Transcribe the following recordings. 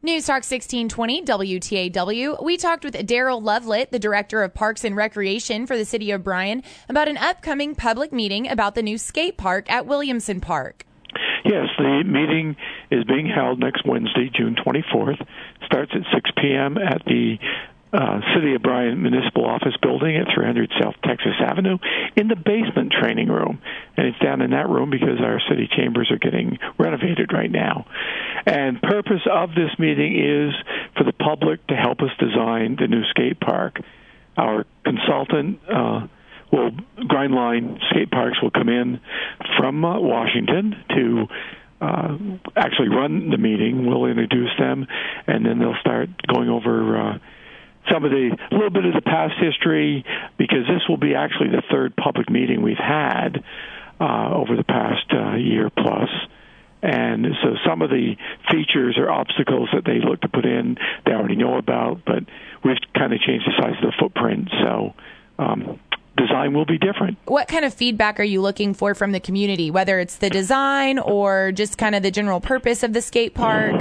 News Talk 1620 WTAW. We talked with Daryl Lovelett, the Director of Parks and Recreation for the City of Bryan, about an upcoming public meeting about the new skate park at Williamson Park. Yes, the meeting is being held next Wednesday, June 24th. Starts at 6 p.m. at the City of Bryan Municipal Office Building at 300 South Texas Avenue in the basement training room. And it's down in that room because our city chambers are getting renovated right now. And purpose of this meeting is for the public to help us design the new skate park. Our consultant, Grindline Skate Parks, will come in from Washington to actually run the meeting. We'll introduce them, and then they'll start going over a little bit of the past history, because this will be actually the third public meeting we've had over the past year plus. And so some of the features or obstacles that they look to put in, they already know about, but we've kind of changed the size of the footprint, so design will be different. What kind of feedback are you looking for from the community, whether it's the design or just kind of the general purpose of the skate park?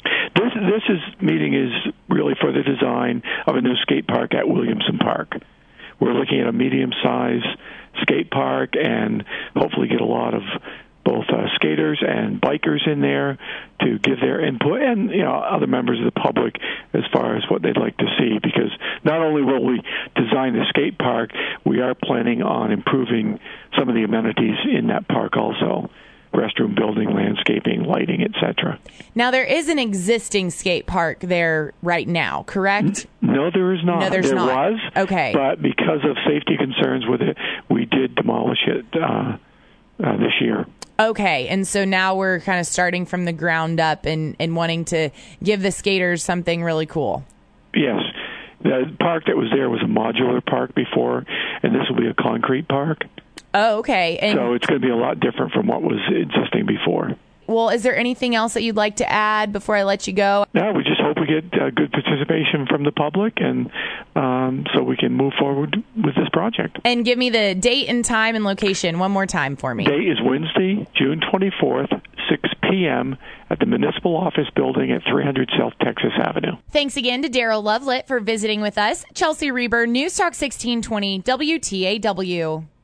This meeting is really for the design of a new skate park at Williamson Park. We're looking at a medium-sized skate park and hopefully get a lot of both skaters and bikers in there to give their input, and other members of the public as far as what they'd like to see, because not only will we design the skate park, we are planning on improving some of the amenities in that park also. Restroom building, landscaping, lighting, etc. Now, there is an existing skate park there right now, correct? No, there is not. No, there was. Okay. But because of safety concerns with it, we did demolish it this year. Okay, and so now we're kind of starting from the ground up and wanting to give the skaters something really cool. Yes. The park that was there was a modular park before, and this will be a concrete park. Oh, okay. And so it's going to be a lot different from what was existing before. Well, is there anything else that you'd like to add before I let you go? No, we just hope we get good participation from the public, and so we can move forward with this project. And give me the date and time and location one more time for me. Date is Wednesday, June 24th, 6 p.m. at the Municipal Office Building at 300 South Texas Avenue. Thanks again to Daryl Lovelett for visiting with us. Chelsea Reber, News Talk 1620 WTAW.